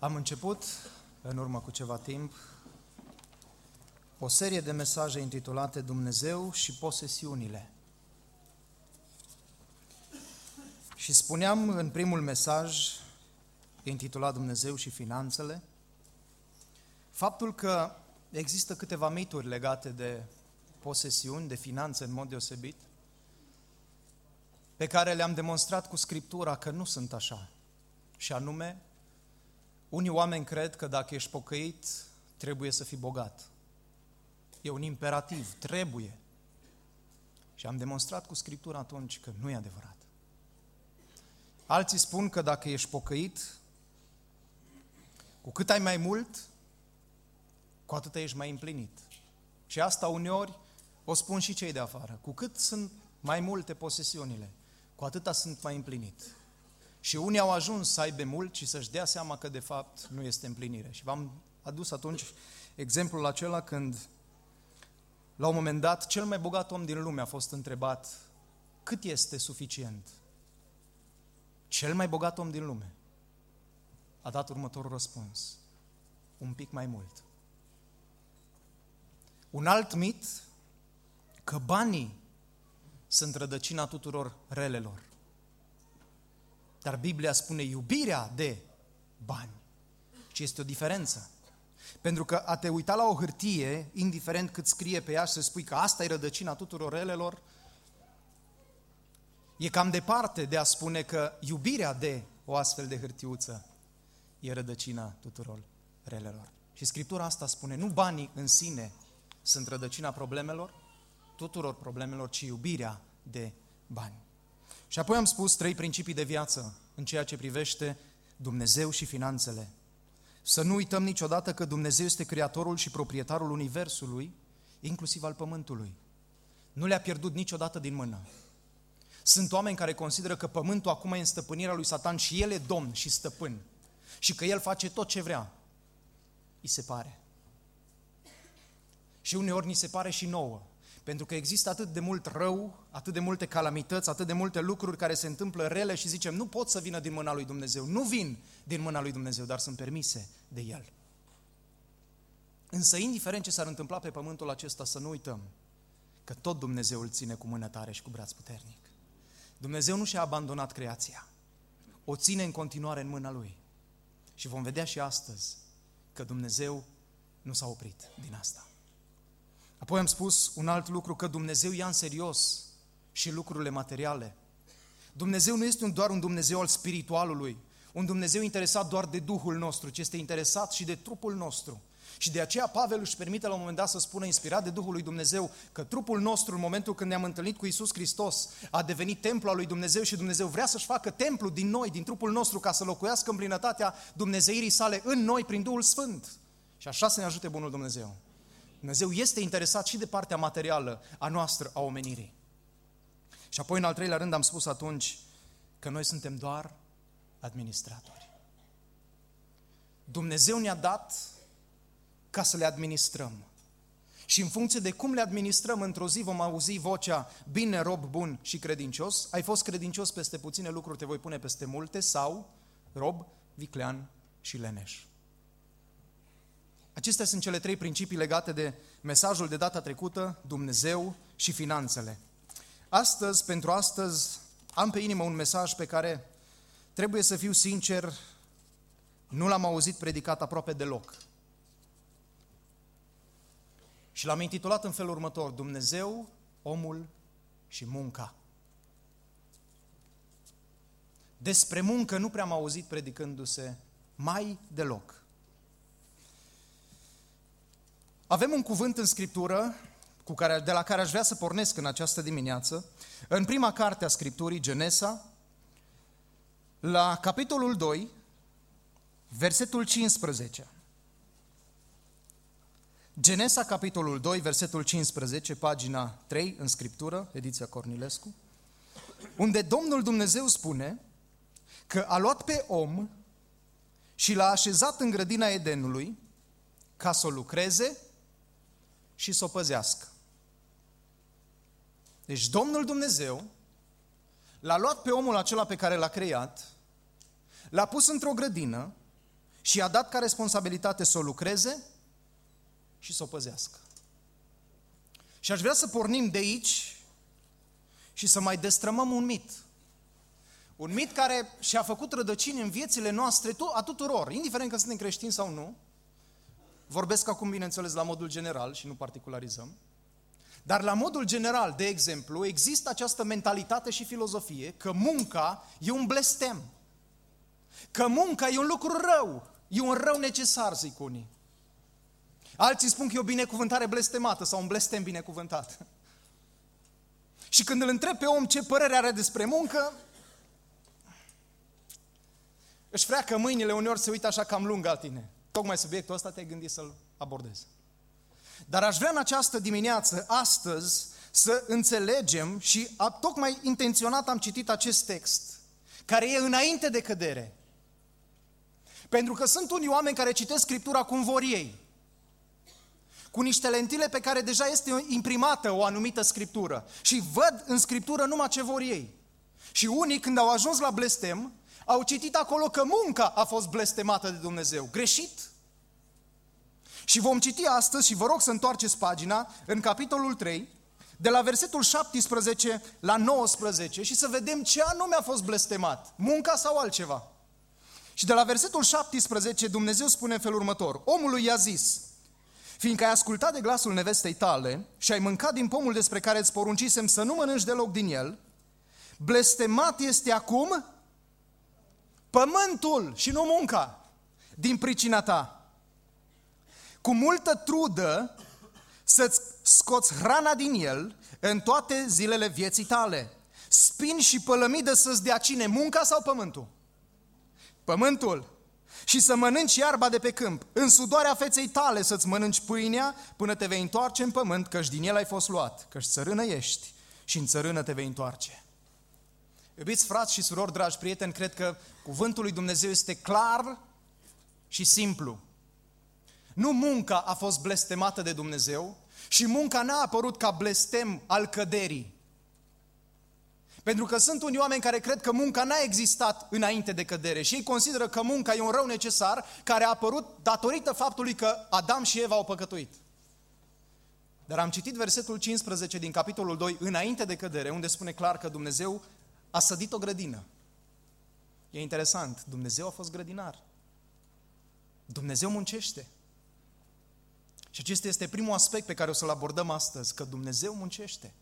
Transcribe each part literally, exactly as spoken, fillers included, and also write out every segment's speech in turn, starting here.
Am început, în urmă cu ceva timp, o serie de mesaje intitulate Dumnezeu și posesiunile. Și spuneam în primul mesaj, intitulat Dumnezeu și finanțele, faptul că există câteva mituri legate de posesiuni, de finanțe în mod deosebit, pe care le-am demonstrat cu Scriptura că nu sunt așa. Și anume, unii oameni cred că dacă ești pocăit, trebuie să fii bogat. E un imperativ, trebuie. Și am demonstrat cu Scriptura atunci că nu e adevărat. Alții spun că dacă ești pocăit, cu cât ai mai mult, cu atât ești mai împlinit. Și asta uneori o spun și cei de afară. Cu cât sunt mai multe posesiunile, cu atâta sunt mai împlinit. Și unii au ajuns să aibă mult și să-și dea seama că de fapt nu este împlinire. Și v-am adus atunci exemplul acela când, la un moment dat, cel mai bogat om din lume a fost întrebat cât este suficient. Cel mai bogat om din lume a dat următorul răspuns: un pic mai mult. Un alt mit, că banii sunt rădăcina tuturor relelor. Dar Biblia spune iubirea de bani. Și este o diferență. Pentru că a te uita la o hârtie, indiferent cât scrie pe ea și să spui că asta e rădăcina tuturor relelor, e cam departe de a spune că iubirea de o astfel de hârtiuță e rădăcina tuturor relelor. Și Scriptura asta spune, nu banii în sine sunt rădăcina problemelor, tuturor problemelor, ci iubirea de bani. Și apoi am spus trei principii de viață în ceea ce privește Dumnezeu și finanțele. Să nu uităm niciodată că Dumnezeu este creatorul și proprietarul universului, inclusiv al pământului. Nu le-a pierdut niciodată din mână. Sunt oameni care consideră că pământul acum e în stăpânirea lui Satan și el e domn și stăpân și că el face tot ce vrea. Îi se pare. Și uneori ni se pare și nouă. Pentru că există atât de mult rău, atât de multe calamități, atât de multe lucruri care se întâmplă rele și zicem, nu pot să vină din mâna lui Dumnezeu. Nu vin din mâna lui Dumnezeu, dar sunt permise de El. Însă, indiferent ce s-ar întâmpla pe pământul acesta, să nu uităm că tot Dumnezeu îl ține cu mână tare și cu braț puternic. Dumnezeu nu și-a abandonat creația. O ține în continuare în mâna Lui. Și vom vedea și astăzi că Dumnezeu nu s-a oprit din asta. Apoi am spus un alt lucru, că Dumnezeu ia în serios și lucrurile materiale. Dumnezeu nu este doar un Dumnezeu al spiritualului, un Dumnezeu interesat doar de Duhul nostru, ci este interesat și de trupul nostru. Și de aceea Pavel își permite la un moment dat să spună, inspirat de Duhul lui Dumnezeu, că trupul nostru, în momentul când ne-am întâlnit cu Iisus Hristos, a devenit templu al lui Dumnezeu și Dumnezeu vrea să-și facă templu din noi, din trupul nostru, ca să locuiască în plinătatea Dumnezeirii sale în noi prin Duhul Sfânt. Și așa să ne ajute bunul Dumnezeu. Dumnezeu este interesat și de partea materială a noastră, a omenirii. Și apoi, în al treilea rând, am spus atunci că noi suntem doar administratori. Dumnezeu ne-a dat ca să le administrăm. Și în funcție de cum le administrăm, într-o zi vom auzi vocea, bine, rob bun și credincios, ai fost credincios peste puține lucruri, te voi pune peste multe, sau rob, viclean și leneș. Acestea sunt cele trei principii legate de mesajul de data trecută, Dumnezeu și finanțele. Astăzi, pentru astăzi, am pe inimă un mesaj pe care, trebuie să fiu sincer, nu l-am auzit predicat aproape deloc. Și l-am intitulat în felul următor, Dumnezeu, omul și munca. Despre muncă nu prea am auzit predicându-se mai deloc. Avem un cuvânt în Scriptură cu care, de la care aș vrea să pornesc în această dimineață, în prima carte a Scripturii, Genesa, la capitolul doi, versetul cincisprezece. Genesa, capitolul doi, versetul cincisprezece, pagina trei în Scriptură, ediția Cornilescu, unde Domnul Dumnezeu spune că a luat pe om și l-a așezat în grădina Edenului ca să o lucreze și să o păzească. Deci Domnul Dumnezeu l-a luat pe omul acela pe care l-a creat, l-a pus într-o grădină și i-a dat ca responsabilitate să o lucreze și să o păzească. Și aș vrea să pornim de aici și să mai destrămăm un mit. Un mit care și-a făcut rădăcini în viețile noastre a tuturor, indiferent că suntem creștini sau nu. Vorbesc acum, bineînțeles, la modul general și nu particularizăm. Dar la modul general, de exemplu, există această mentalitate și filozofie că munca e un blestem. Că munca e un lucru rău, e un rău necesar, zic unii. Alții spun că e o binecuvântare blestemată sau un blestem binecuvântat. Și când îl întreb pe om ce părere are despre muncă, își freacă mâinile, uneori se uită așa cam lung la tine. Tocmai subiectul ăsta te-ai gândit să-l abordezi. Dar aș vrea în această dimineață, astăzi, să înțelegem și a, tocmai intenționat am citit acest text, care e înainte de cădere. Pentru că sunt unii oameni care citesc Scriptura cum vor ei, cu niște lentile pe care deja este imprimată o anumită Scriptură și văd în Scriptură numai ce vor ei. Și unii, când au ajuns la blestem, au citit acolo că munca a fost blestemată de Dumnezeu. Greșit? Și vom citi astăzi, și vă rog să întoarceți pagina, în capitolul trei, de la versetul șaptesprezece la nouăsprezece și să vedem ce anume a fost blestemat, munca sau altceva. Și de la versetul șaptesprezece Dumnezeu spune în felul următor: omului i-a zis: fiindcă ai ascultat de glasul nevestei tale și ai mâncat din pomul despre care îți poruncisem să nu mănânci deloc din el, blestemat este acum pământul și nu munca din pricina ta. Cu multă trudă să-ți scoți hrana din el în toate zilele vieții tale. Spini și pălămidă să-ți dea cine, munca sau pământul? Pământul. Și să mănânci iarba de pe câmp. În sudoarea feței tale să-ți mănânci pâinea până te vei întoarce în pământ, căci din el ai fost luat, căci țărână ești și în țărână te vei întoarce. Iubiți frați și surori, dragi prieteni, cred că cuvântul lui Dumnezeu este clar și simplu. Nu munca a fost blestemată de Dumnezeu și munca n-a apărut ca blestem al căderii. Pentru că sunt unii oameni care cred că munca n-a existat înainte de cădere și ei consideră că munca e un rău necesar care a apărut datorită faptului că Adam și Eva au păcătuit. Dar am citit versetul cincisprezece din capitolul doi, înainte de cădere, unde spune clar că Dumnezeu a sădit o grădină. E interesant, Dumnezeu a fost grădinar. Dumnezeu muncește. Și acesta este primul aspect pe care o să-l abordăm astăzi, că Dumnezeu muncește.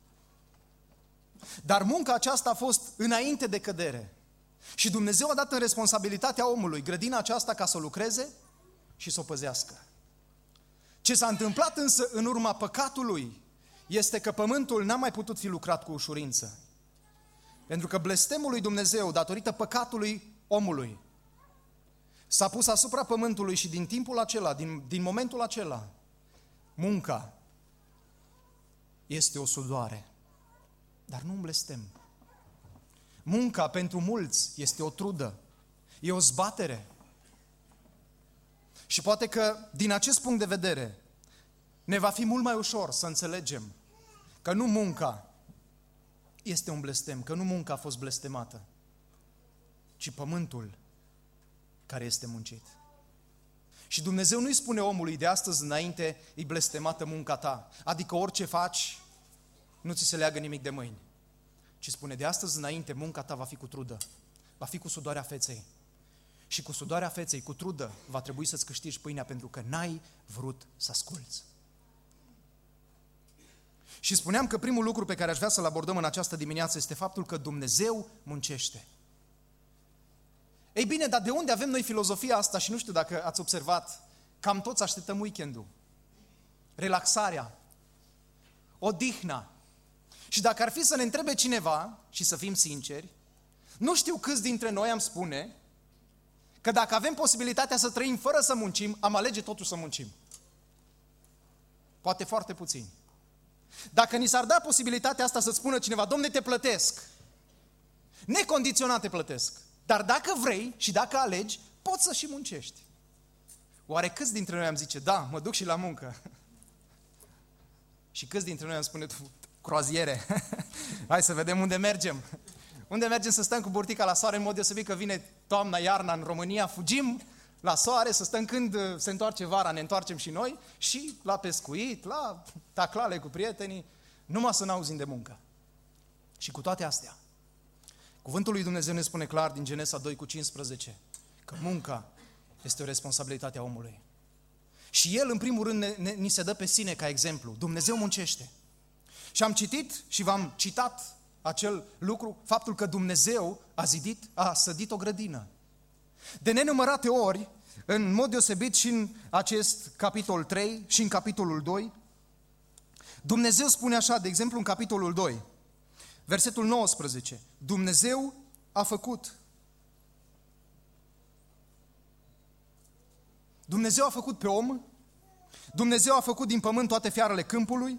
Dar munca aceasta a fost înainte de cădere. Și Dumnezeu a dat în responsabilitatea omului grădina aceasta ca să o lucreze și să o păzească. Ce s-a întâmplat însă în urma păcatului este că pământul n-a mai putut fi lucrat cu ușurință. Pentru că blestemul lui Dumnezeu, datorită păcatului omului, s-a pus asupra pământului și din timpul acela, din, din momentul acela, munca este o sudoare, dar nu un blestem. Munca pentru mulți este o trudă, e o zbatere. Și poate că din acest punct de vedere ne va fi mult mai ușor să înțelegem că nu munca este un blestem, că nu munca a fost blestemată, ci pământul care este muncit. Și Dumnezeu nu-i spune omului de astăzi înainte, e blestemată munca ta, adică orice faci, nu ți se leagă nimic de mâini. Ci spune, de astăzi înainte, munca ta va fi cu trudă, va fi cu sudoarea feței. Și cu sudoarea feței, cu trudă, va trebui să-ți câștigi pâinea pentru că n-ai vrut să asculți. Și spuneam că primul lucru pe care aș vrea să-l abordăm în această dimineață este faptul că Dumnezeu muncește. Ei bine, dar de unde avem noi filozofia asta? Și nu știu dacă ați observat, cam toți așteptăm weekendul, relaxarea, odihna. Și dacă ar fi să ne întrebe cineva, și să fim sinceri, nu știu câți dintre noi am spune că dacă avem posibilitatea să trăim fără să muncim, am alege totuși să muncim. Poate foarte puțini. Dacă ni s-ar da posibilitatea asta să spună cineva, Domne, te plătesc, necondiționat te plătesc, dar dacă vrei și dacă alegi, poți să și muncești. Oare câți dintre noi am zice, da, mă duc și la muncă? Și câți dintre noi am spune, croaziere, hai să vedem unde mergem. Unde mergem să stăm cu burtica la soare, în mod deosebit că vine toamna, iarna în România, fugim la soare, să stăm când se întoarce vara, ne întoarcem și noi, și la pescuit, la taclale cu prietenii, numai să n-auzim de muncă. Și cu toate astea, cuvântul lui Dumnezeu ne spune clar din Genesa doi cu cincisprezece că munca este o responsabilitate a omului. Și El, în primul rând, ne, ne, ni se dă pe sine ca exemplu. Dumnezeu muncește. Și am citit și v-am citat acel lucru, faptul că Dumnezeu a zidit, a sădit o grădină. De nenumărate ori, în mod deosebit și în acest capitol trei și în capitolul doi, Dumnezeu spune așa, de exemplu în capitolul doi, versetul nouăsprezece, Dumnezeu a făcut. Dumnezeu a făcut pe om, Dumnezeu a făcut din pământ toate fiarele câmpului,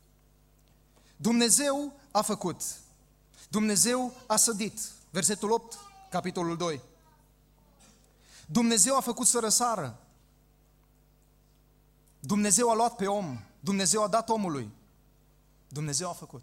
Dumnezeu a făcut, Dumnezeu a sădit, versetul opt, capitolul doi. Dumnezeu a făcut să răsară, Dumnezeu a luat pe om, Dumnezeu a dat omului, Dumnezeu a făcut.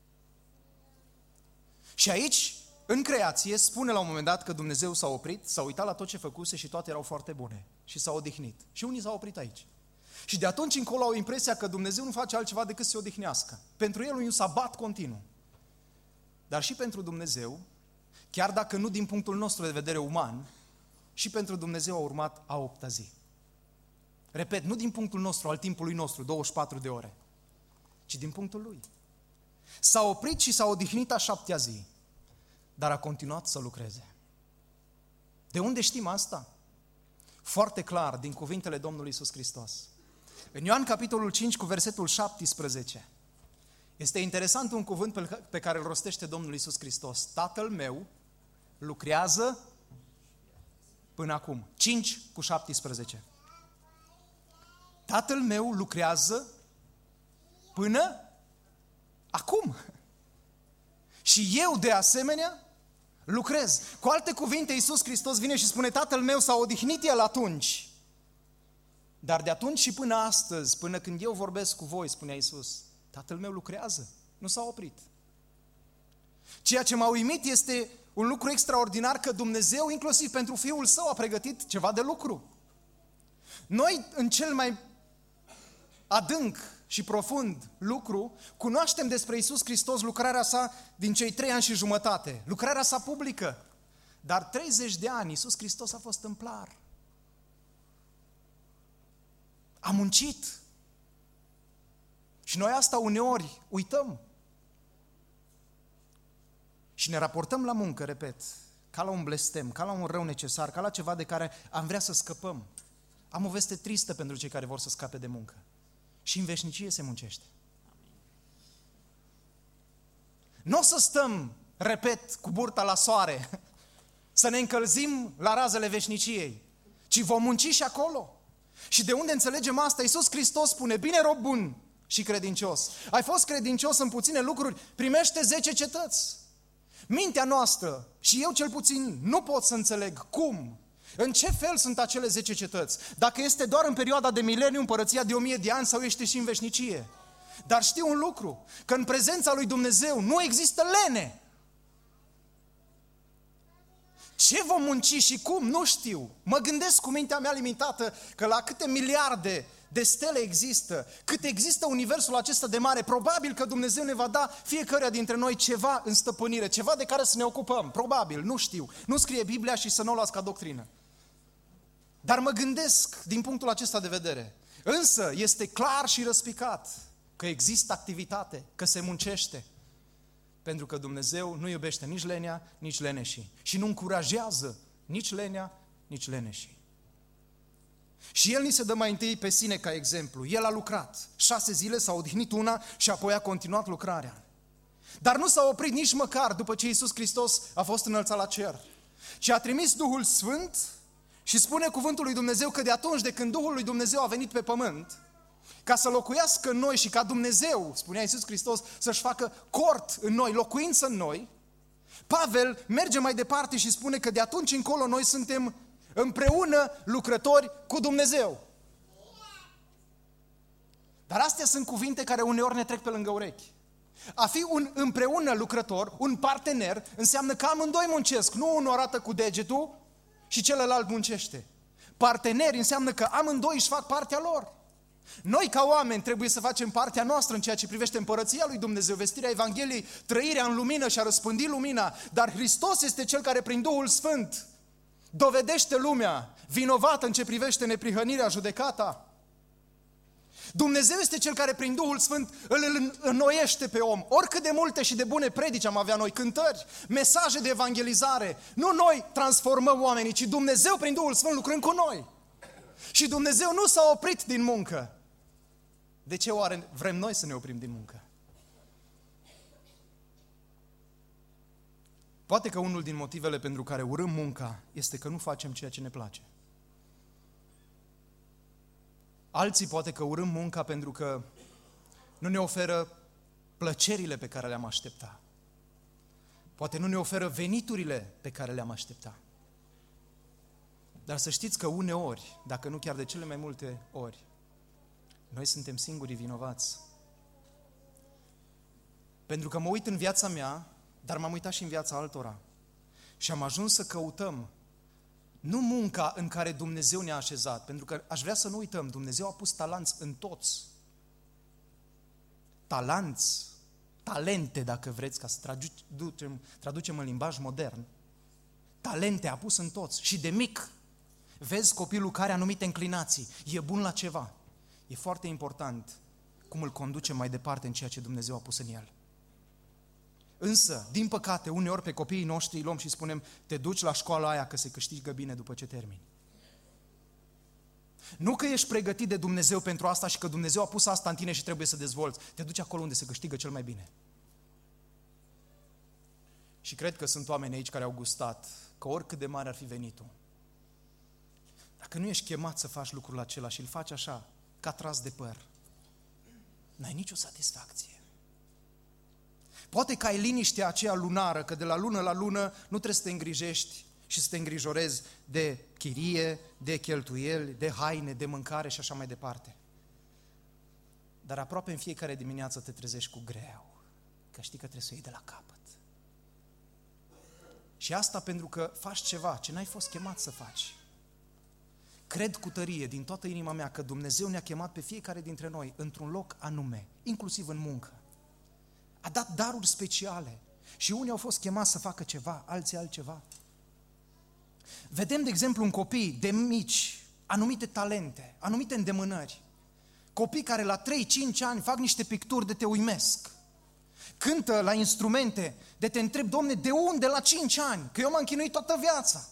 Și aici, în creație, spune la un moment dat că Dumnezeu s-a oprit, s-a uitat la tot ce făcuse și toate erau foarte bune și s-a odihnit. Și unii s-au oprit aici. Și de atunci încolo au impresia că Dumnezeu nu face altceva decât să se odihnească. Pentru El e un sabat continuu. Dar și pentru Dumnezeu, chiar dacă nu din punctul nostru de vedere uman, și pentru Dumnezeu a urmat a opta zi. Repet, nu din punctul nostru, al timpului nostru, douăzeci și patru de ore, ci din punctul Lui. S-a oprit și s-a odihnit a șaptea zi, dar a continuat să lucreze. De unde știm asta? Foarte clar, din cuvintele Domnului Iisus Hristos. În Ioan capitolul cinci cu versetul șaptesprezece, este interesant un cuvânt pe care îl rostește Domnul Iisus Hristos. Tatăl meu lucrează până acum. cinci cu șaptesprezece. Tatăl meu lucrează până acum. Și eu, de asemenea, lucrez. Cu alte cuvinte, Iisus Hristos vine și spune, Tatăl meu s-a odihnit El atunci. Dar de atunci și până astăzi, până când eu vorbesc cu voi, spunea Iisus, Tatăl meu lucrează, nu s-a oprit. Ceea ce m-a uimit este un lucru extraordinar, că Dumnezeu, inclusiv pentru Fiul Său, a pregătit ceva de lucru. Noi, în cel mai adânc și profund lucru, cunoaștem despre Iisus Hristos lucrarea Sa din cei trei ani și jumătate, lucrarea Sa publică. Dar treizeci de ani Iisus Hristos a fost tâmplar. A muncit. Și noi asta uneori uităm. Și ne raportăm la muncă, repet, ca la un blestem, ca la un rău necesar, ca la ceva de care am vrea să scăpăm. Am o veste tristă pentru cei care vor să scape de muncă. Și în veșnicie se muncește. Nu o să stăm, repet, cu burta la soare, să ne încălzim la razele veșniciei, ci vom munci și acolo. Și de unde înțelegem asta? Iisus Hristos spune, bine rob bun și credincios. Ai fost credincios în puține lucruri, primește zece cetăți. Mintea noastră, și eu cel puțin, nu pot să înțeleg cum, în ce fel sunt acele zece cetăți. Dacă este doar în perioada de mileniu, împărăția de o mie de ani, sau ești și în veșnicie. Dar știu un lucru, că în prezența lui Dumnezeu nu există lene. Ce vom munci și cum? Nu știu. Mă gândesc cu mintea mea limitată că la câte miliarde de stele există, cât există universul acesta de mare, probabil că Dumnezeu ne va da fiecăruia dintre noi ceva în stăpânire, ceva de care să ne ocupăm. Probabil, nu știu. Nu scrie Biblia și să nu o luați ca doctrină. Dar mă gândesc din punctul acesta de vedere. Însă este clar și răspicat că există activitate, că se muncește. Pentru că Dumnezeu nu iubește nici lenea, nici leneșii. Și nu încurajează nici lenea, nici leneșii. Și El ni se dă mai întâi pe sine ca exemplu. El a lucrat. Șase zile s-a odihnit una și apoi a continuat lucrarea. Dar nu s-a oprit nici măcar după ce Iisus Hristos a fost înălțat la cer. ci a trimis Duhul Sfânt și spune cuvântul lui Dumnezeu că de atunci de când Duhul lui Dumnezeu a venit pe pământ, ca să locuiască în noi și ca Dumnezeu, spunea Iisus Hristos, să-și facă cort în noi, locuință în noi, Pavel merge mai departe și spune că de atunci încolo noi suntem împreună lucrători cu Dumnezeu. Dar astea sunt cuvinte care uneori ne trec pe lângă urechi. A fi un împreună lucrător, un partener, înseamnă că amândoi muncesc, nu unul arată cu degetul și celălalt muncește. parteneri înseamnă că amândoi își fac partea lor. Noi ca oameni trebuie să facem partea noastră în ceea ce privește împărăția lui Dumnezeu, vestirea Evangheliei, trăirea în lumină și a răspândi lumina, dar Hristos este Cel care prin Duhul Sfânt dovedește lumea vinovată în ce privește neprihănirea, judecata. Dumnezeu este Cel care prin Duhul Sfânt îl înnoiește pe om. Oricât de multe și de bune predici am avea noi, cântări, mesaje de evangelizare, nu noi transformăm oamenii, ci Dumnezeu prin Duhul Sfânt lucrând cu noi. Și Dumnezeu nu s-a oprit din muncă. De ce oare vrem noi să ne oprim din muncă? Poate că unul din motivele pentru care urâm munca este că nu facem ceea ce ne place. Alții poate că urâm munca pentru că nu ne oferă plăcerile pe care le-am aștepta. Poate nu ne oferă veniturile pe care le-am aștepta. Dar să știți că uneori, dacă nu chiar de cele mai multe ori, noi suntem singurii vinovați. Pentru că mă uit în viața mea, dar m-am uitat și în viața altora. Și am ajuns să căutăm nu munca în care Dumnezeu ne-a așezat, pentru că aș vrea să nu uităm, Dumnezeu a pus talanți în toți. Talanți, talente, dacă vreți, ca să traducem, traducem în limbaj modern. Talente a pus în toți. Și de mic vezi copilul care are anumite înclinații, e bun la ceva. E foarte important cum îl conducem mai departe în ceea ce Dumnezeu a pus în el. Însă, din păcate, uneori pe copiii noștri îi luăm și spunem, te duci la școala aia că se câștigă bine după ce termini. Nu că ești pregătit de Dumnezeu pentru asta și că Dumnezeu a pus asta în tine și trebuie să dezvolți. Te duci acolo unde se câștigă cel mai bine. Și cred că sunt oameni aici care au gustat că oricât de mare ar fi venitul, dacă nu ești chemat să faci lucrul acela și îl faci așa, ca tras de păr, n-ai nicio satisfacție. Poate că ai liniștea aceea lunară, că de la lună la lună nu trebuie să te îngrijești și să te îngrijorezi de chirie, de cheltuieli, de haine, de mâncare și așa mai departe. Dar aproape în fiecare dimineață te trezești cu greu, că știi că trebuie să o iei de la capăt. Și asta pentru că faci ceva ce n-ai fost chemat să faci. Cred cu tărie, din toată inima mea, că Dumnezeu ne-a chemat pe fiecare dintre noi într-un loc anume, inclusiv în muncă. A dat daruri speciale și unii au fost chemați să facă ceva, alții altceva. Vedem, de exemplu, în copii de mici, anumite talente, anumite îndemânări. Copii care la trei cinci ani fac niște picturi de te uimesc. Cântă la instrumente de te întreb, Domne, de unde la cinci ani? Că eu m-am chinuit toată viața.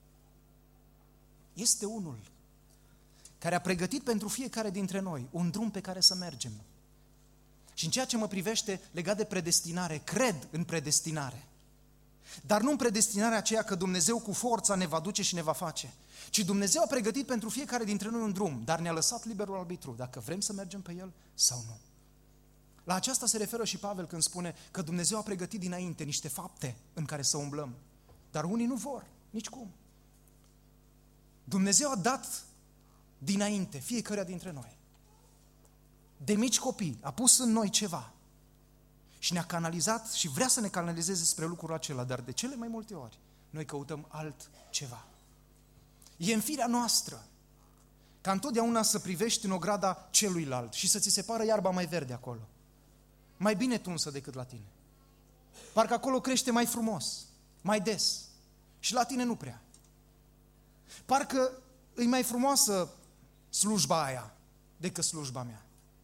Este unul care a pregătit pentru fiecare dintre noi un drum pe care să mergem. Și în ceea ce mă privește legat de predestinare, cred în predestinare. Dar nu în predestinarea aceea că Dumnezeu cu forța ne va duce și ne va face, ci Dumnezeu a pregătit pentru fiecare dintre noi un drum, dar ne-a lăsat liberul arbitru, dacă vrem să mergem pe el sau nu. La aceasta se referă și Pavel când spune că Dumnezeu a pregătit dinainte niște fapte în care să umblăm, dar unii nu vor, nicicum. Dumnezeu a dat dinainte fiecare dintre noi. De mici copii, a pus în noi ceva și ne-a canalizat și vrea să ne canalizeze spre lucrul acela, dar de cele mai multe ori noi căutăm altceva. E în firea noastră ca întotdeauna să privești în ograda celuilalt și să ți se pară iarba mai verde acolo, mai bine tunsă decât la tine. Parcă acolo crește mai frumos, mai des și la tine nu prea. Parcă e mai frumoasă slujba aia decât slujba mea.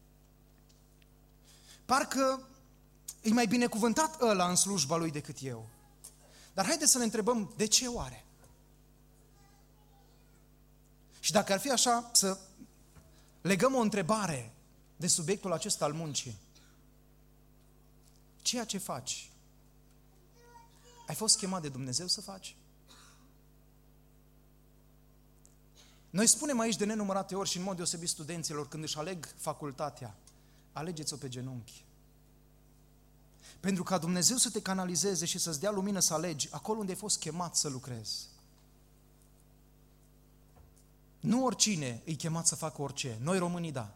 Parcă e mai binecuvântat ăla în slujba lui decât eu. Dar haideți să ne întrebăm, de ce oare? Și dacă ar fi așa, să legăm o întrebare de subiectul acesta al muncii. Ceea ce faci, ai fost chemat de Dumnezeu să faci? Noi spunem aici de nenumărate ori și în mod deosebit studenților când își aleg facultatea, alegeți-o pe genunchi. Pentru ca Dumnezeu să te canalizeze și să-ți dea lumină să alegi acolo unde ai fost chemat să lucrezi. Nu oricine îi chemat să facă orice. Noi românii, da.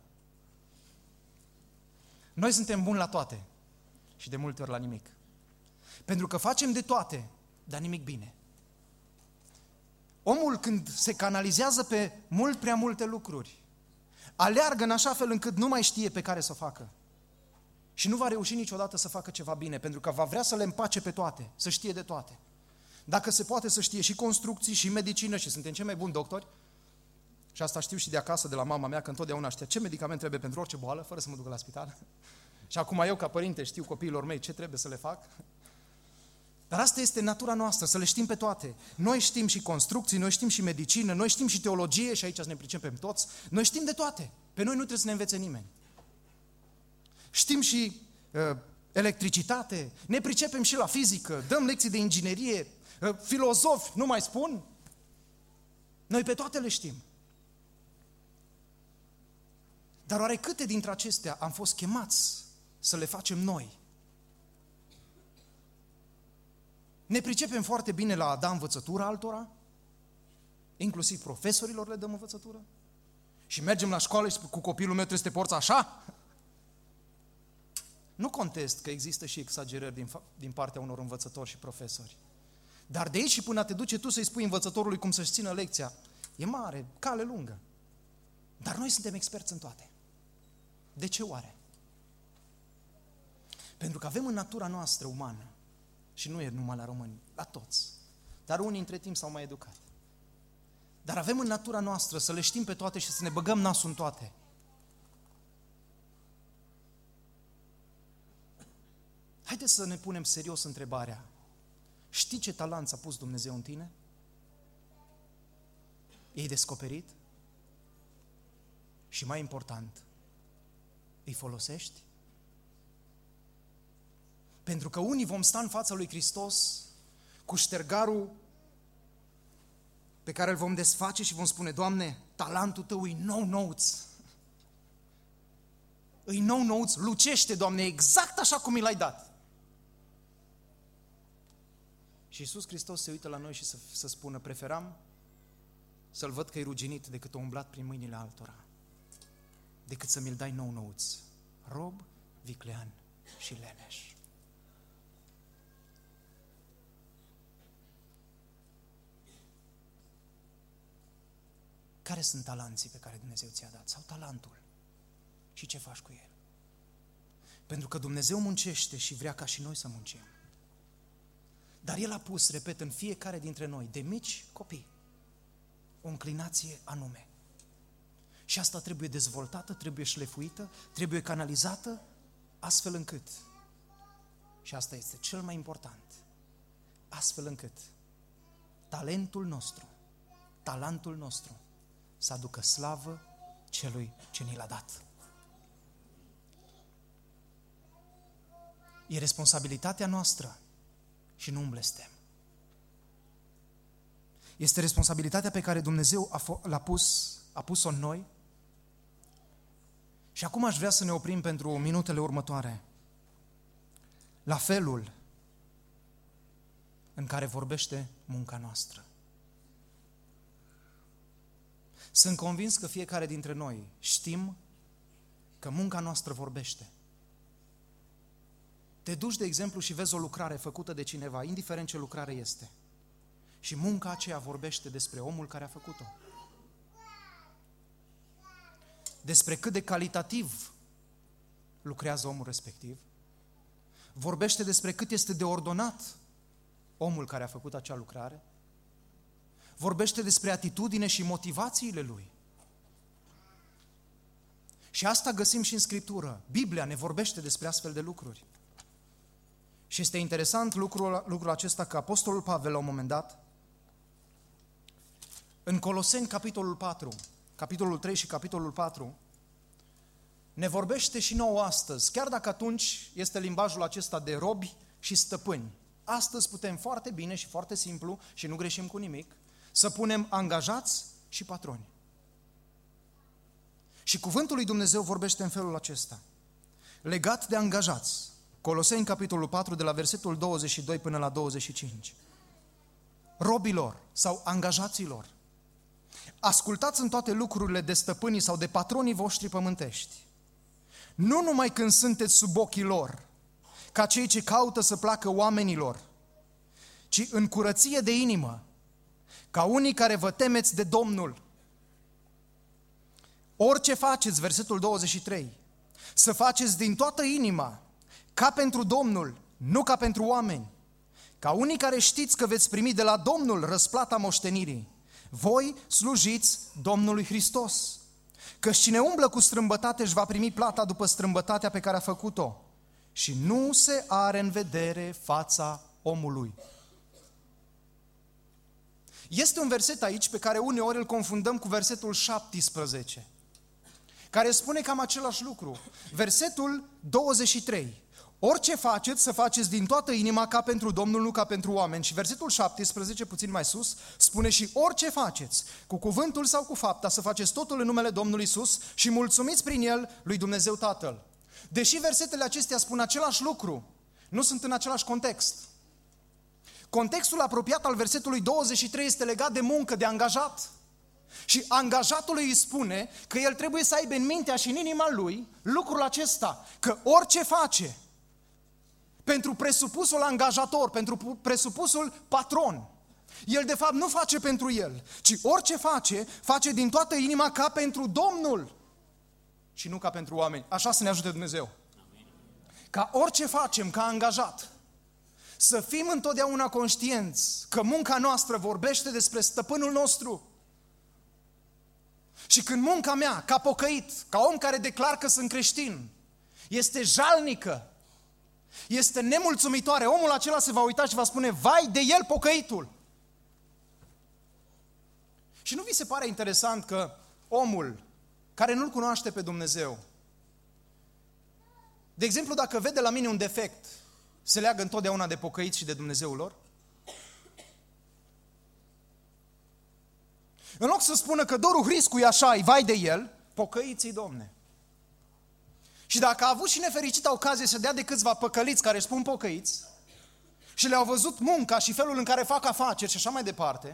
Noi suntem buni la toate și de multe ori la nimic. Pentru că facem de toate, dar nimic bine. Omul când se canalizează pe mult prea multe lucruri, aleargă în așa fel încât nu mai știe pe care să o facă. Și nu va reuși niciodată să facă ceva bine, pentru că va vrea să le împace pe toate, să știe de toate. Dacă se poate să știe și construcții, și medicină, și suntem cei mai buni doctori, și asta știu și de acasă, de la mama mea, că întotdeauna știa ce medicament trebuie pentru orice boală, fără să mă duc la spital. Și acum eu, ca părinte, știu copiilor mei ce trebuie să le fac. Dar asta este natura noastră, să le știm pe toate. Noi știm și construcții, noi știm și medicină, noi știm și teologie, și aici să ne pricepem toți. Noi știm de toate. Pe noi nu trebuie să ne învețe nimeni. Știm și uh, electricitate, ne pricepem și la fizică, dăm lecții de inginerie, uh, filozofi, nu mai spun? Noi pe toate le știm. Dar oare câte dintre acestea am fost chemați să le facem noi? Ne pricepem foarte bine la a da învățătură altora, inclusiv profesorilor le dăm învățătură, și mergem la școală și cu copilul meu trebuie să te porți așa? Nu contest că există și exagerări din, din partea unor învățători și profesori. Dar de aici și până te duce tu să-i spui învățătorului cum să-și țină lecția, e mare, cale lungă. Dar noi suntem experți în toate. De ce oare? Pentru că avem în natura noastră umană, și nu e numai la români, la toți, dar unii între timp s-au mai educat. Dar avem în natura noastră să le știm pe toate și să ne băgăm nasul în toate. Haideți să ne punem serios întrebarea. Știi ce talent a pus Dumnezeu în tine? E descoperit? Și mai important, îi folosești? Pentru că unii vom sta în fața lui Hristos cu ștergarul pe care îl vom desface și vom spune, Doamne, talentul Tău e nou-nouț. E nou-nouț, lucește, Doamne, exact așa cum mi l-ai dat. Și Iisus Hristos se uită la noi și să, să spună, preferam să-L văd că e ruginit decât o umblat prin mâinile altora, decât să mi-l dai nou-nouț, rob, viclean și leneș. Care sunt talanții pe care Dumnezeu ți-a dat? Sau talentul? Și ce faci cu el? Pentru că Dumnezeu muncește și vrea ca și noi să muncim. Dar El a pus, repet, în fiecare dintre noi, de mici copii, o înclinație anume. Și asta trebuie dezvoltată, trebuie șlefuită, trebuie canalizată, astfel încât, și asta este cel mai important, astfel încât talentul nostru, talentul nostru, să aducă slavă celui ce ni l-a dat. E responsabilitatea noastră și nu un blestem. Este responsabilitatea pe care Dumnezeu a, l-a pus, a pus-o în noi. Și acum aș vrea să ne oprim pentru minutele următoare la felul în care vorbește munca noastră. Sunt convins că fiecare dintre noi știm că munca noastră vorbește. Te duci, de exemplu, și vezi o lucrare făcută de cineva, indiferent ce lucrare este. Și munca aceea vorbește despre omul care a făcut-o. Despre cât de calitativ lucrează omul respectiv. Vorbește despre cât este de ordonat omul care a făcut acea lucrare. Vorbește despre atitudine și motivațiile lui. Și asta găsim și în Scriptură. Biblia ne vorbește despre astfel de lucruri. Și este interesant lucrul, lucrul acesta că Apostolul Pavel, la un moment dat, în Coloseni, capitolul patru, capitolul trei și capitolul patru, ne vorbește și nouă astăzi, chiar dacă atunci este limbajul acesta de robi și stăpâni. Astăzi putem foarte bine și foarte simplu, și nu greșim cu nimic, să punem angajați și patroni. Și cuvântul lui Dumnezeu vorbește în felul acesta. Legat de angajați, Coloseni, capitolul patru, de la versetul douăzeci și doi până la douăzeci și cinci. Robilor sau angajaților, ascultați în toate lucrurile de stăpânii sau de patronii voștri pământești, nu numai când sunteți sub ochii lor, ca cei ce caută să placă oamenilor, ci în curăție de inimă, ca unii care vă temeți de Domnul. Orice faceți, versetul douăzeci și trei, să faceți din toată inima, ca pentru Domnul, nu ca pentru oameni, ca unii care știți că veți primi de la Domnul răsplata moștenirii. Voi slujiți Domnului Hristos. Căci cine umblă cu strâmbătate își va primi plata după strâmbătatea pe care a făcut-o. Și nu se are în vedere fața omului. Este un verset aici pe care uneori îl confundăm cu versetul șaptesprezece, care spune cam același lucru. Versetul douăzeci și trei. Orice faceți, să faceți din toată inima ca pentru Domnul, nu ca pentru oameni. Și versetul șaptesprezece, puțin mai sus, spune și orice faceți, cu cuvântul sau cu fapta, să faceți totul în numele Domnului Iisus și mulțumiți prin El lui Dumnezeu Tatăl. Deși versetele acestea spun același lucru, nu sunt în același context. Contextul apropiat al versetului douăzeci și trei este legat de muncă, de angajat. Și angajatului îi spune că el trebuie să aibă în mintea și în inima lui lucrul acesta, că orice face pentru presupusul angajator, pentru presupusul patron, el de fapt nu face pentru el, ci orice face, face din toată inima ca pentru Domnul și nu ca pentru oameni. Așa să ne ajute Dumnezeu. Ca orice facem ca angajat, să fim întotdeauna conștienți că munca noastră vorbește despre stăpânul nostru. Și când munca mea, ca pocăit, ca om care declar că sunt creștin, este jalnică, este nemulțumitoare, omul acela se va uita și va spune, vai de el pocăitul. Și nu vi se pare interesant că omul care nu-L cunoaște pe Dumnezeu, de exemplu, dacă vede la mine un defect, se leagă întotdeauna de pocăiți și de Dumnezeul lor? În loc să spună că Doru Hriscu e așa, e vai de el, pocăiți-i, Domne. Și dacă a avut și nefericită ocazie să dea de câțiva păcăliți care își spun pocăiți și le-au văzut munca și felul în care fac afaceri și așa mai departe,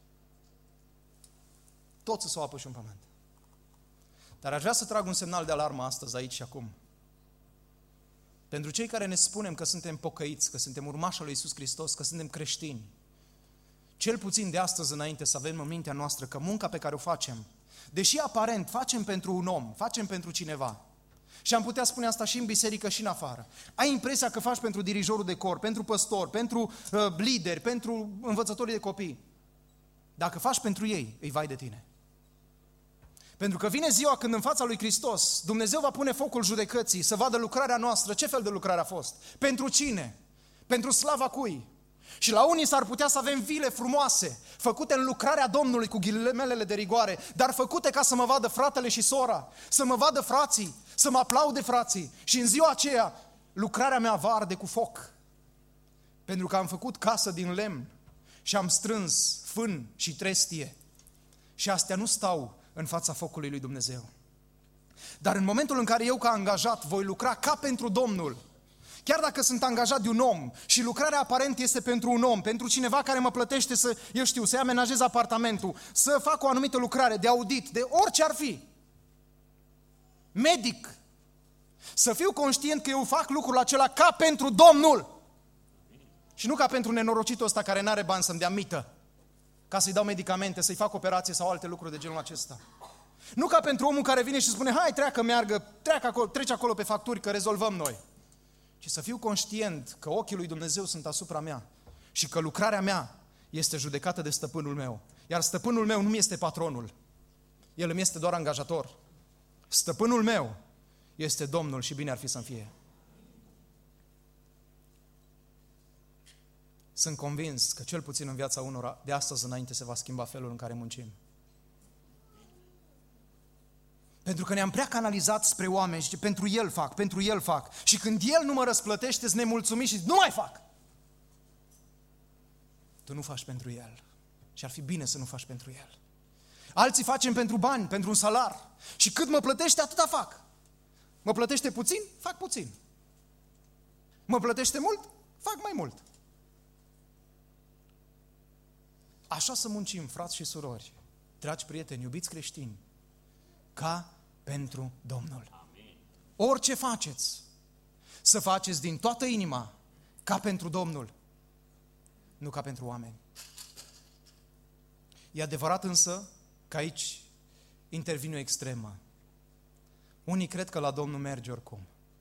toți să o apă și în pământ. Dar aș vrea să trag un semnal de alarmă astăzi, aici și acum. Pentru cei care ne spunem că suntem pocăiți, că suntem urmași al lui Iisus Hristos, că suntem creștini, cel puțin de astăzi înainte să avem în mintea noastră că munca pe care o facem, deși aparent facem pentru un om, facem pentru cineva, și am putea spune asta și în biserică și în afară, ai impresia că faci pentru dirijorul de cor, pentru păstor, pentru uh, lideri, pentru învățătorii de copii. Dacă faci pentru ei, îi vai de tine. Pentru că vine ziua când în fața lui Hristos Dumnezeu va pune focul judecății să vadă lucrarea noastră. Ce fel de lucrare a fost? Pentru cine? Pentru slava cui? Și la unii s-ar putea să avem vile frumoase, făcute în lucrarea Domnului cu ghilimelele de rigoare, dar făcute ca să mă vadă fratele și sora, să mă vadă frații, să mă aplaude frații. Și în ziua aceea lucrarea mea va arde cu foc. Pentru că am făcut casă din lemn și am strâns fân și trestie. Și astea nu stau în fața focului lui Dumnezeu. Dar în momentul în care eu ca angajat voi lucra ca pentru Domnul, chiar dacă sunt angajat de un om și lucrarea aparent este pentru un om, pentru cineva care mă plătește să, eu știu, să-i amenajez apartamentul, să fac o anumită lucrare de audit, de orice ar fi, medic, să fiu conștient că eu fac lucrul acela ca pentru Domnul și nu ca pentru nenorocitul ăsta care n-are bani să-mi dea mită, ca să-i dau medicamente, să-i fac operație sau alte lucruri de genul acesta. Nu ca pentru omul care vine și spune, hai, treacă, meargă, treacă acolo, trece acolo pe facturi, că rezolvăm noi. Ci să fiu conștient că ochii lui Dumnezeu sunt asupra mea și că lucrarea mea este judecată de stăpânul meu. Iar stăpânul meu nu mi este patronul, el îmi este doar angajator. Stăpânul meu este Domnul și bine ar fi să-mi fie. Sunt convins că cel puțin în viața unora de astăzi înainte se va schimba felul în care muncim. Pentru că ne-am prea canalizat spre oameni și pentru el fac, pentru el fac. Și când el nu mă răsplătește, sunt nemulțumit și nu mai fac. Tu nu faci pentru el. Și ar fi bine să nu faci pentru el. Alții facem pentru bani, pentru un salar. Și cât mă plătește, atâta fac. Mă plătește puțin, fac puțin. Mă plătește mult, fac mai mult. Așa să muncim, frați și surori, dragi prieteni, iubiți creștini, ca pentru Domnul. Amin. Orice faceți, să faceți din toată inima, ca pentru Domnul, nu ca pentru oameni. E adevărat însă că aici intervine o extremă. Unii cred că la Domnul merge oricum.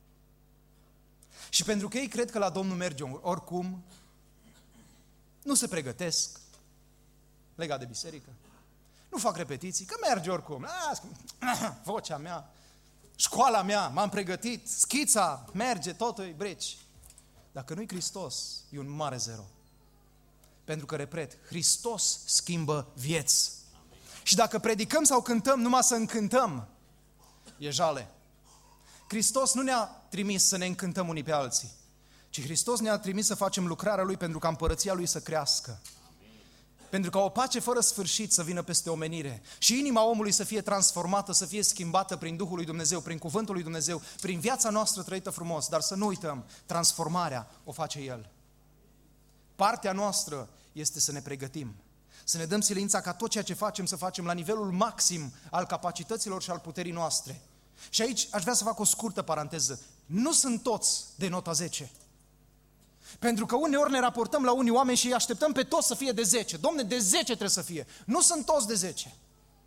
Și pentru că ei cred că la Domnul merge oricum, nu se pregătesc legat de biserică. Nu fac repetiții, că merge oricum. A, vocea mea, școala mea, m-am pregătit, schița, merge, totul e breci. Dacă nu-i Hristos, e un mare zero. Pentru că, repet, Hristos schimbă vieți. Amin. Și dacă predicăm sau cântăm numai să încântăm, e jale. Hristos nu ne-a trimis să ne încântăm unii pe alții, ci Hristos ne-a trimis să facem lucrarea Lui pentru ca împărăția Lui să crească. Amin. Pentru ca o pace fără sfârșit să vină peste omenire și inima omului să fie transformată, să fie schimbată prin Duhul lui Dumnezeu, prin Cuvântul lui Dumnezeu, prin viața noastră trăită frumos. Dar să nu uităm, transformarea o face El. Partea noastră este să ne pregătim, să ne dăm silința ca tot ceea ce facem să facem la nivelul maxim al capacităților și al puterii noastre. Și aici aș vrea să fac o scurtă paranteză. Nu sunt toți de nota zece. Pentru că uneori ne raportăm la unii oameni și îi așteptăm pe toți să fie de zece. Dom'le, de zece trebuie să fie. Nu sunt toți de zece.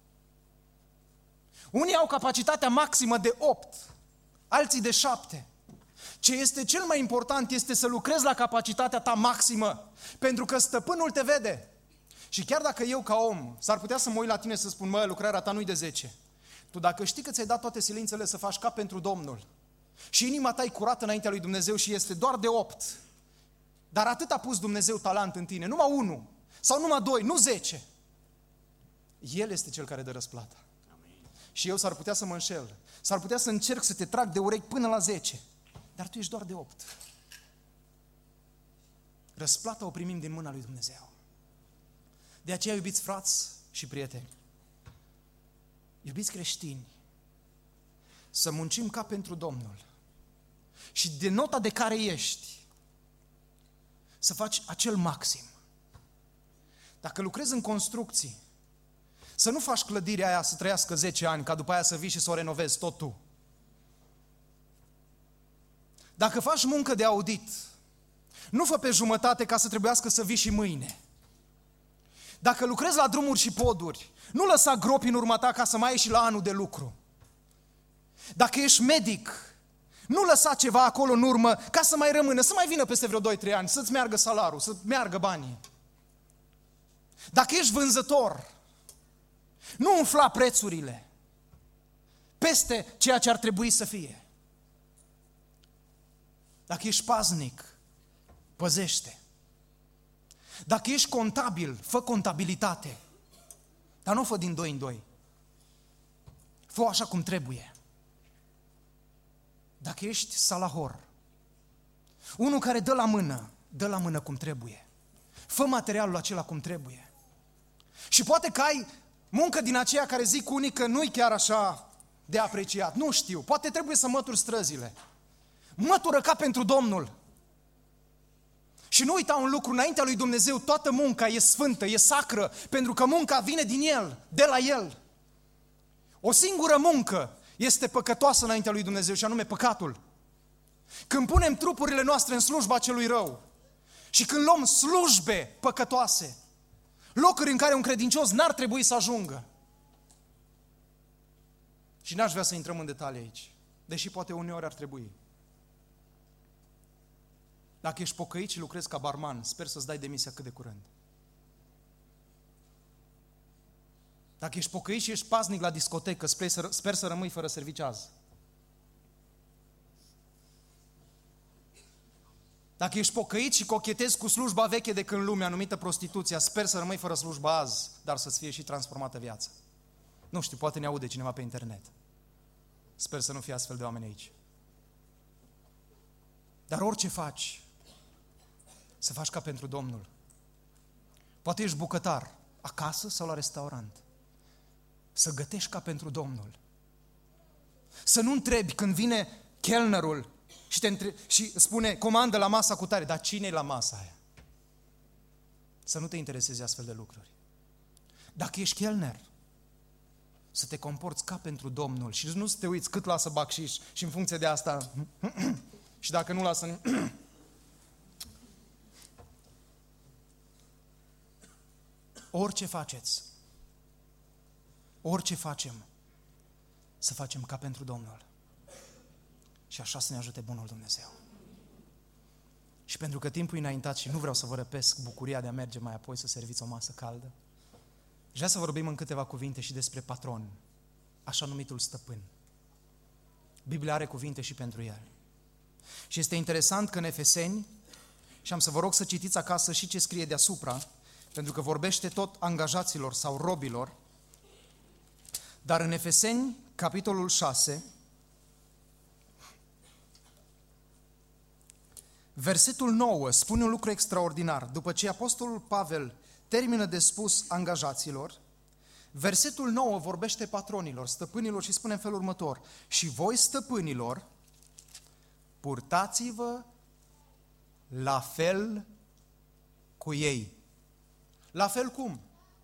Unii au capacitatea maximă de opt, alții de șapte. Ce este cel mai important este să lucrezi la capacitatea ta maximă, pentru că stăpânul te vede. Și chiar dacă eu ca om s-ar putea să mă uit la tine să spun, mă, lucrarea ta nu-i de zece. Tu dacă știi că ți-ai dat toate silințele să faci ca pentru Domnul și inima ta e curată înaintea lui Dumnezeu și este doar de opt, dar atât a pus Dumnezeu talent în tine, numai unul sau numai doi, nu zece. El este cel care dă răsplata. Amin. Și eu s-ar putea să mă înșel, s-ar putea să încerc să te trag de urechi până la zece. Dar tu ești doar de opt. Răsplata o primim din mâna lui Dumnezeu. De aceea, iubiți frați și prieteni, iubiți creștini, să muncim ca pentru Domnul și de nota de care ești, să faci acel maxim. Dacă lucrezi în construcții, să nu faci clădirea aia să trăiască zece ani, ca după aia să vii și să o renovezi tot tu. Dacă faci muncă de audit, nu fă pe jumătate ca să trebuiască să vii și mâine. Dacă lucrezi la drumuri și poduri, nu lăsa gropi în urma ta ca să mai ieși și la anul de lucru. Dacă ești medic, nu lăsa ceva acolo în urmă ca să mai rămână, să mai vină peste vreo doi trei ani, să-ți meargă salarul, să meargă banii. Dacă ești vânzător, nu umfla prețurile peste ceea ce ar trebui să fie. Dacă ești paznic, păzește. Dacă ești contabil, fă contabilitate. Dar nu o fă din doi în doi. Fă așa cum trebuie. Dacă ești salahor, unul care dă la mână, dă la mână cum trebuie. Fă materialul acela cum trebuie. Și poate că ai muncă din aceea care zic unii că nu-i chiar așa de apreciat. Nu știu, poate trebuie să mături străzile. Mătură ca pentru Domnul. Și nu uita un lucru, înaintea lui Dumnezeu toată munca e sfântă, e sacră, pentru că munca vine din El, de la El. O singură muncă este păcătoasă înaintea lui Dumnezeu și anume păcatul. Când punem trupurile noastre în slujba celui rău și când luăm slujbe păcătoase, locuri în care un credincios n-ar trebui să ajungă. Și n-aș vrea să intrăm în detalii aici, deși poate uneori ar trebui. Dacă ești pocăit și lucrezi ca barman, sper să-ți dai demisia cât de curând. Dacă ești pocăit și ești paznic la discotecă, sper să, sper să rămâi fără serviciu azi. Dacă ești pocăit și cochetezi cu slujba veche de când lumea, numită prostituția, sper să rămâi fără slujba azi, dar să-ți fie și transformată viața. Nu știu, poate ne aude cineva pe internet. Sper să nu fie astfel de oameni aici. Dar orice faci, să faci ca pentru Domnul. Poate ești bucătar, acasă sau la restaurant. Să gătești ca pentru Domnul. Să nu întrebi când vine chelnerul și, te între... și spune, comandă la masa cu tare, dar cine e la masa aia? Să nu te intereseze astfel de lucruri. Dacă ești chelner, să te comporți ca pentru Domnul și nu să te uiți cât lasă bacșiș și în funcție de asta și dacă nu lasă... Orice faceți, orice facem, să facem ca pentru Domnul. Și așa să ne ajute bunul Dumnezeu. Și pentru că timpul e înaintat și nu vreau să vă răpesc bucuria de a merge mai apoi să serviți o masă caldă, vreau să vorbim în câteva cuvinte și despre patron, așa numitul stăpân. Biblia are cuvinte și pentru el. Și este interesant că în Efeseni, și am să vă rog să citiți acasă și ce scrie deasupra, pentru că vorbește tot angajaților sau robilor, dar în Efeseni, capitolul șase, versetul nouă spune un lucru extraordinar. După ce apostolul Pavel termină de spus angajaților, versetul nouă vorbește patronilor, stăpânilor și spune în felul următor: și voi, stăpânilor, purtați-vă la fel cu ei. La fel cum?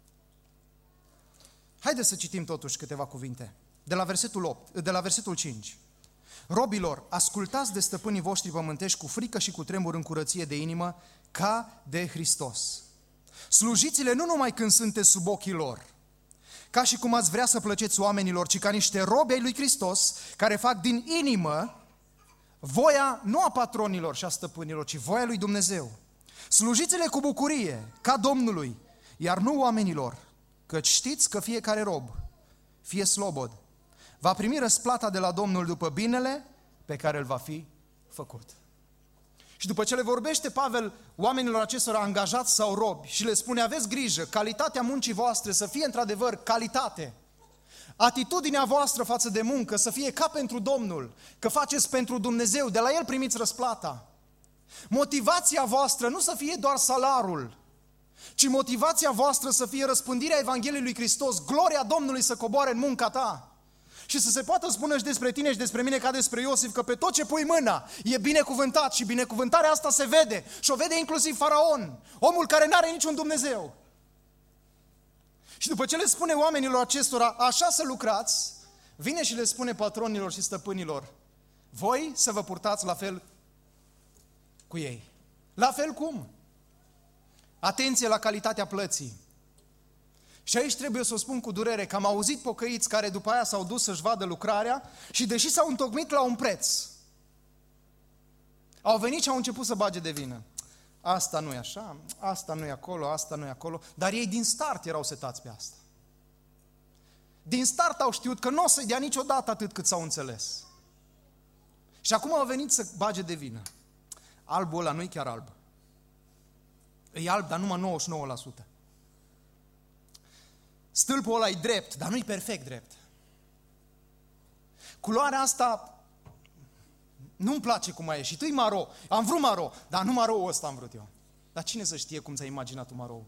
Haideți să citim totuși câteva cuvinte. De la versetul opt, de la versetul cinci. Robilor, ascultați de stăpânii voștri pământești cu frică și cu tremur în curăție de inimă, ca de Hristos. Slujiți-le nu numai când sunteți sub ochii lor, ca și cum ați vrea să plăceți oamenilor, ci ca niște robi ai lui Hristos, care fac din inimă voia nu a patronilor și a stăpânilor, ci voia lui Dumnezeu. Slujiți-le cu bucurie, ca Domnului, iar nu oamenilor, căci știți că fiecare rob, fie slobod, va primi răsplata de la Domnul după binele pe care îl va fi făcut. Și după ce le vorbește Pavel oamenilor acestora angajați sau robi și le spune: aveți grijă, calitatea muncii voastre să fie într-adevăr calitate, atitudinea voastră față de muncă să fie ca pentru Domnul, că faceți pentru Dumnezeu, de la El primiți răsplata. Motivația voastră nu să fie doar salarul, ci motivația voastră să fie răspândirea Evangheliei lui Hristos, gloria Domnului să coboare în munca ta. Și să se poată spune și despre tine și despre mine ca despre Iosif că pe tot ce pui mâna e binecuvântat și binecuvântarea asta se vede și o vede inclusiv Faraon, omul care n-are niciun Dumnezeu. Și după ce le spune oamenilor acestora așa să lucrați, vine și le spune patronilor și stăpânilor: voi să vă purtați la fel cu ei. La fel cum? Atenție la calitatea plății. Și aici trebuie să o spun cu durere, că am auzit pocăiți care după aia s-au dus să-și vadă lucrarea și deși s-au întocmit la un preț, au venit și au început să bage de vină. Asta nu e așa, asta nu e acolo, asta nu e acolo, dar ei din start erau setați pe asta. Din start au știut că nu o să-i dea niciodată atât cât s-au înțeles. Și acum au venit să bage de vină. Albul ăla nu-i chiar alb. E alb, dar numai nouăzeci și nouă la sută. Stâlpul ăla e drept, dar nu-i perfect drept. Culoarea asta nu-mi place cum a ieșit, e maro. Am vrut maro, dar nu maro ăsta am vrut eu. Dar cine să știe cum ți-ai imaginat tu maro?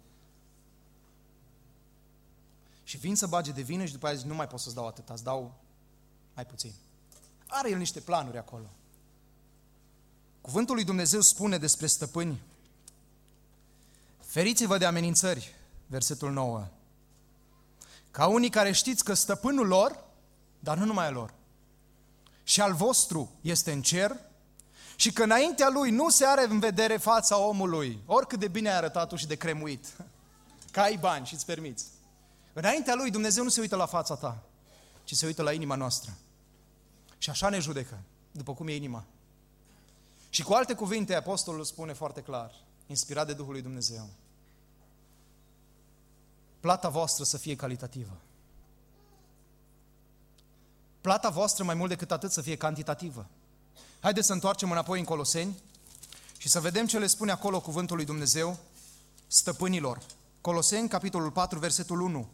Și vin să bage de vină și după aia zic: nu mai pot să-ți dau atât, îți dau mai puțin. Are el niște planuri acolo. Cuvântul lui Dumnezeu spune despre stăpâni: feriți-vă de amenințări, versetul nouă, ca unii care știți că stăpânul lor, dar nu numai al lor, și al vostru este în cer și că înaintea lui nu se are în vedere fața omului, oricât de bine ai arătat tu și de cremuit, că ai bani și îți permiți. Înaintea lui Dumnezeu nu se uită la fața ta, ci se uită la inima noastră. Și așa ne judecă, după cum e inima. Și cu alte cuvinte, apostolul spune foarte clar, inspirat de Duhul lui Dumnezeu: plata voastră să fie calitativă. Plata voastră mai mult decât atât să fie cantitativă. Haideți să întoarcem înapoi în Coloseni și să vedem ce le spune acolo cuvântul lui Dumnezeu stăpânilor. Coloseni, capitolul patru, versetul unu.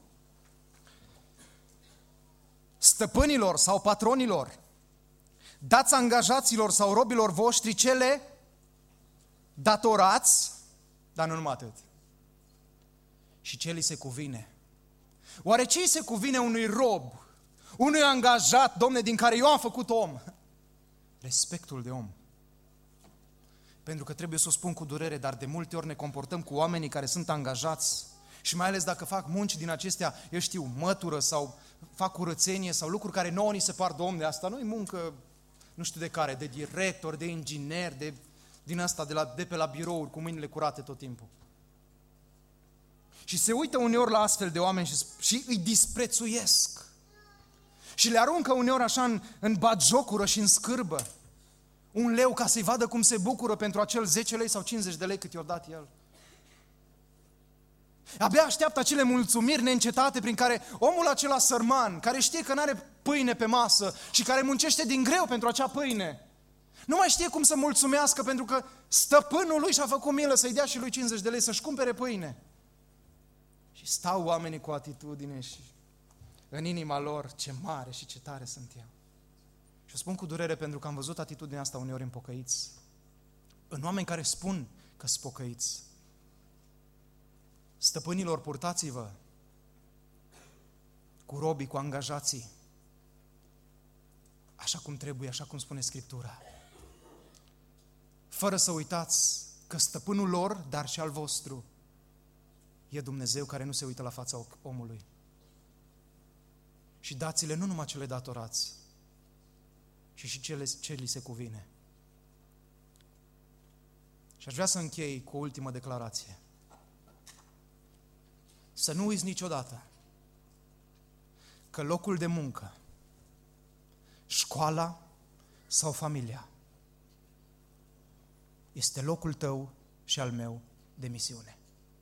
Stăpânilor sau patronilor, dați angajaților sau robilor voștri cele datorați, dar nu numai atât, și ce li se cuvine. Oare ce îi se cuvine unui rob, unui angajat, Domne, din care eu am făcut om? Respectul de om. Pentru că trebuie să o spun cu durere, dar de multe ori ne comportăm cu oamenii care sunt angajați și mai ales dacă fac munci din acestea, eu știu, mătură sau fac curățenie sau lucruri care nouă ni se par, Domne, asta nu-i muncă, nu știu de care, de director, de inginer, de, din asta, de, la, de pe la birouri, cu mâinile curate tot timpul. Și se uită uneori la astfel de oameni și, și îi disprețuiesc. Și le aruncă uneori așa în, în batjocură și în scârbă. Un leu ca să-i vadă cum se bucură pentru acel zece lei sau cincizeci de lei cât i-a dat el. Abia așteaptă acele mulțumiri neîncetate prin care omul acela sărman, care știe că n-are pâine pe masă și care muncește din greu pentru acea pâine, nu mai știe cum să mulțumească pentru că stăpânul lui și-a făcut milă să-i dea și lui cincizeci de lei să-și cumpere pâine. Și stau oamenii cu atitudine și în inima lor, ce mare și ce tare sunt eu. Și o spun cu durere pentru că am văzut atitudinea asta uneori în pocăiți, în oameni care spun că sunt pocăiți. Stăpânilor, purtați-vă cu robii, cu angajații, așa cum trebuie, așa cum spune Scriptura. Fără să uitați că stăpânul lor, dar și al vostru, e Dumnezeu care nu se uită la fața omului. Și dați-le nu numai ce le datorați, ci și ce, le, ce li se cuvine. Și aș vrea să închei cu o ultimă declarație. Să nu uiți niciodată că locul de muncă, școala sau familia este locul tău și al meu de misiune.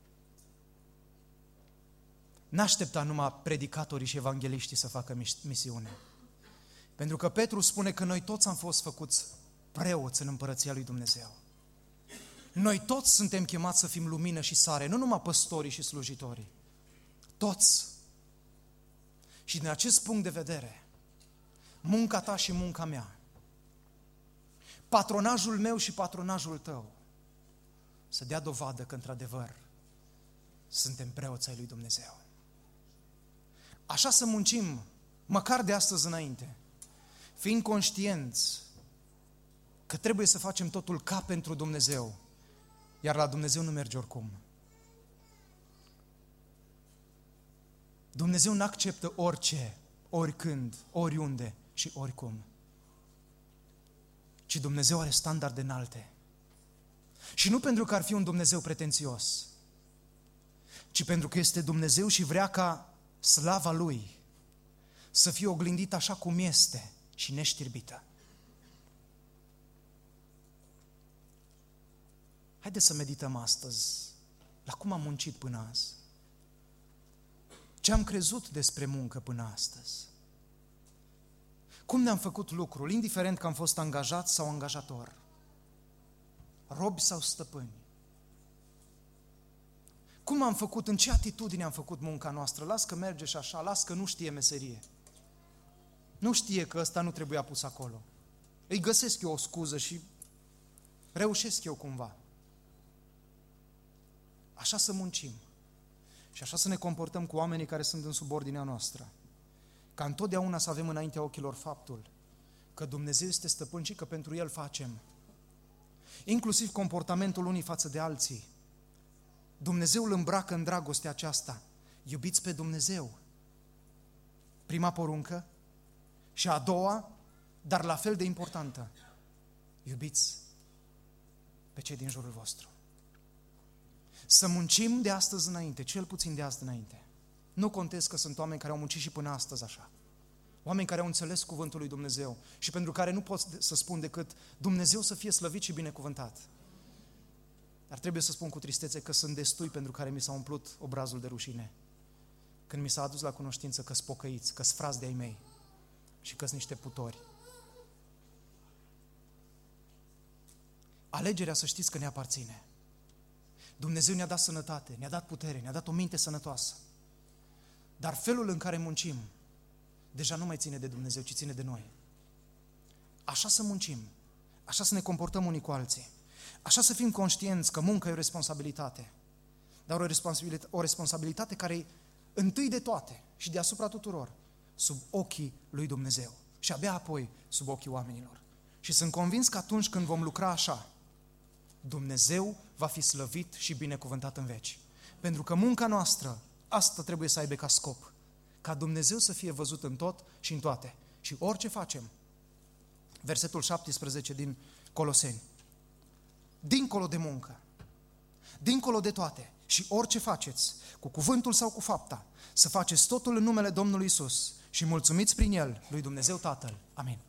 N-aștepta numai predicatorii și evangeliștii să facă misiune. Pentru că Petru spune că noi toți am fost făcuți preoți în împărăția lui Dumnezeu. Noi toți suntem chemați să fim lumină și sare, nu numai păstorii și slujitorii. Toți. Și din acest punct de vedere, munca ta și munca mea, patronajul meu și patronajul tău, să dea dovadă că într-adevăr suntem preoți ai lui Dumnezeu. Așa să muncim, măcar de astăzi înainte, fiind conștienți că trebuie să facem totul ca pentru Dumnezeu, iar la Dumnezeu nu merge oricum. Dumnezeu nu acceptă orice, oricând, oriunde și oricum. Ci Dumnezeu are standarde înalte. Și nu pentru că ar fi un Dumnezeu pretențios, ci pentru că este Dumnezeu și vrea ca slava Lui să fie oglindită așa cum este și neștirbită. Haideți să medităm astăzi la cum am muncit până azi. Ce am crezut despre muncă până astăzi? Cum ne-am făcut lucrul, indiferent că am fost angajat sau angajator? Robi sau stăpâni? Cum am făcut, în ce atitudine am făcut munca noastră? Las că merge și așa, las că nu știe meserie. Nu știe că ăsta nu trebuia pus acolo. Îi găsesc eu o scuză și reușesc eu cumva. Așa să muncim. Și așa să ne comportăm cu oamenii care sunt în subordinea noastră. Ca întotdeauna să avem înaintea ochilor faptul că Dumnezeu este stăpân și că pentru El facem. Inclusiv comportamentul unii față de alții. Dumnezeu îl îmbracă în dragostea aceasta. Iubiți pe Dumnezeu. Prima poruncă și a doua, dar la fel de importantă. Iubiți pe cei din jurul vostru. Să muncim de astăzi înainte, cel puțin de astăzi înainte. Nu contez că sunt oameni care au muncit și până astăzi așa. Oameni care au înțeles cuvântul lui Dumnezeu și pentru care nu pot să spun decât Dumnezeu să fie slăvit și binecuvântat. Dar trebuie să spun cu tristețe că sunt destui pentru care mi s-a umplut obrazul de rușine. Când mi s-a adus la cunoștință că-s pocăiți, că-s frați de-ai mei și că-s niște putori. Alegerea, să știți că ne aparține. Dumnezeu ne-a dat sănătate, ne-a dat putere, ne-a dat o minte sănătoasă. Dar felul în care muncim deja nu mai ține de Dumnezeu, ci ține de noi. Așa să muncim, așa să ne comportăm unii cu alții, așa să fim conștienți că munca e o responsabilitate, dar o responsabilitate, o responsabilitate care e întâi de toate și deasupra tuturor, sub ochii lui Dumnezeu și abia apoi sub ochii oamenilor. Și sunt convins că atunci când vom lucra așa, Dumnezeu va fi slăvit și binecuvântat în veci. Pentru că munca noastră, asta trebuie să aibă ca scop, ca Dumnezeu să fie văzut în tot și în toate. Și orice facem, versetul șaptesprezece din Coloseni, dincolo de muncă, dincolo de toate, și orice faceți, cu cuvântul sau cu fapta, să faceți totul în numele Domnului Iisus și mulțumiți prin El lui Dumnezeu Tatăl. Amin.